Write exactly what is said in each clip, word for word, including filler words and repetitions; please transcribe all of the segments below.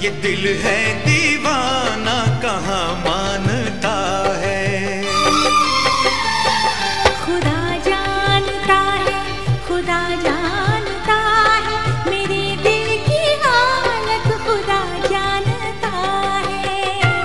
ये दिल है दीवाना कहाँ मानता है। खुदा जानता है, खुदा जानता है, मेरे दिल की हालत खुदा जानता है।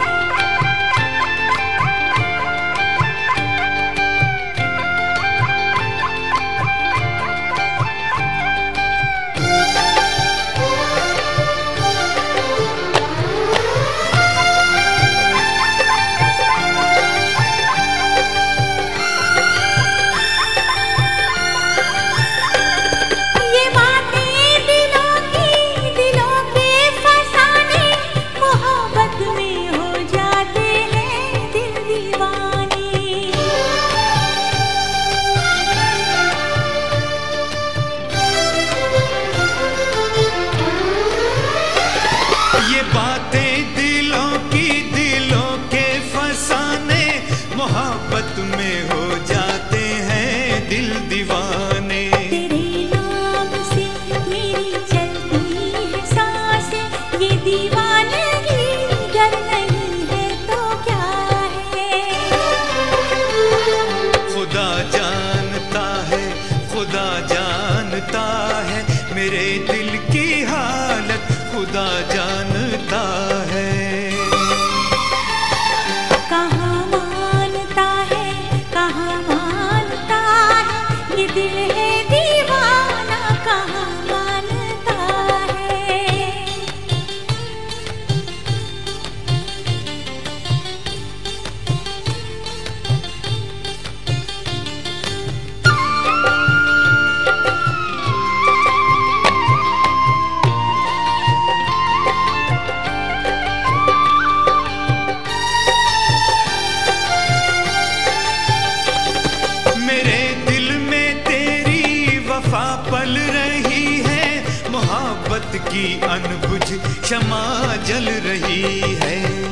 ये बातें दिलों की दिलों के फसाने, मोहब्बत में हो जाते हैं दिल दीवाने। तेरे नाम से मेरी चलती है सांसें, ये दीवानगी डर नहीं है तो क्या है। खुदा जानता है, खुदा जानता है, मेरे दिल की हालत खुदा जानता है। कहाँ मानता है, कहाँ मानता है, ये दिल है दीवाना कहाँ मानता है। पल रही है मोहब्बत की अनबुझ शमा जल रही है।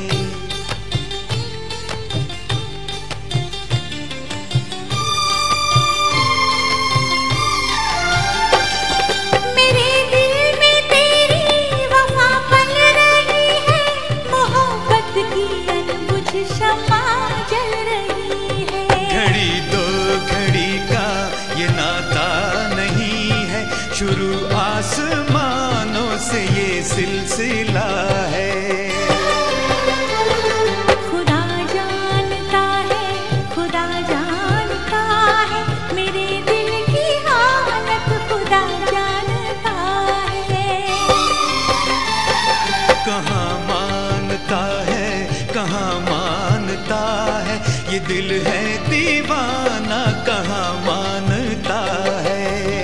मेरे दिल में तेरी वफा पल रही है, मोहब्बत की अनबुझ शमा जल रही है। घड़ी दो घड़ी का ये नाता शुरू आसमानों से ये सिलसिला है। खुदा जानता है, खुदा जानता है, मेरे दिल की हालत खुदा जानता है। कहाँ मानता है, कहाँ मानता है, ये दिल है दीवाना कहाँ मानता है।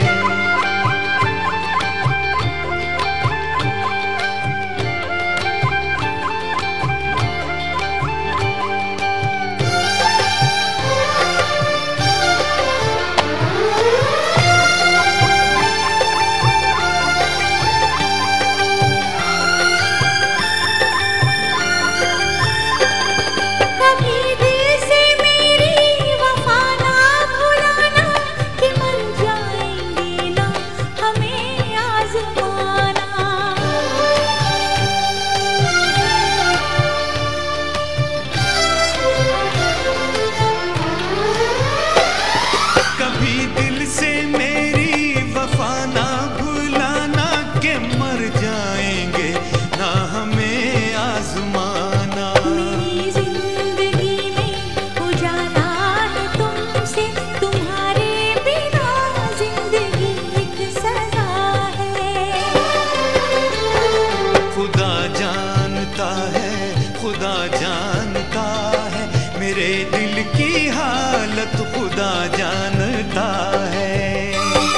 खुदा जानता है, मेरे दिल की हालत खुदा जानता है।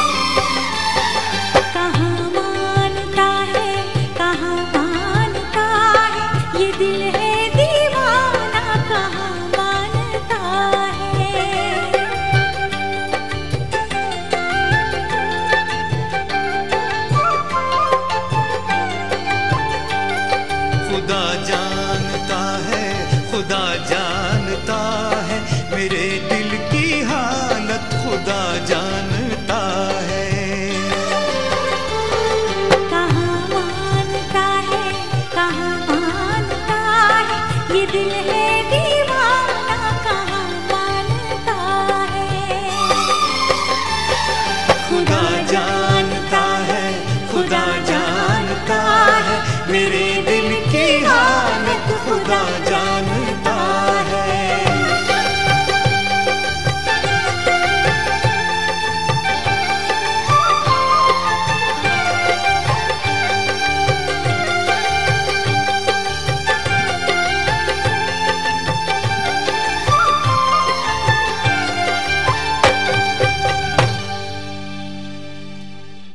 कहाँ मानता है, कहाँ मानता है, ये दिल है दीवाना कहाँ मानता है। खुदा जानता है, खुदा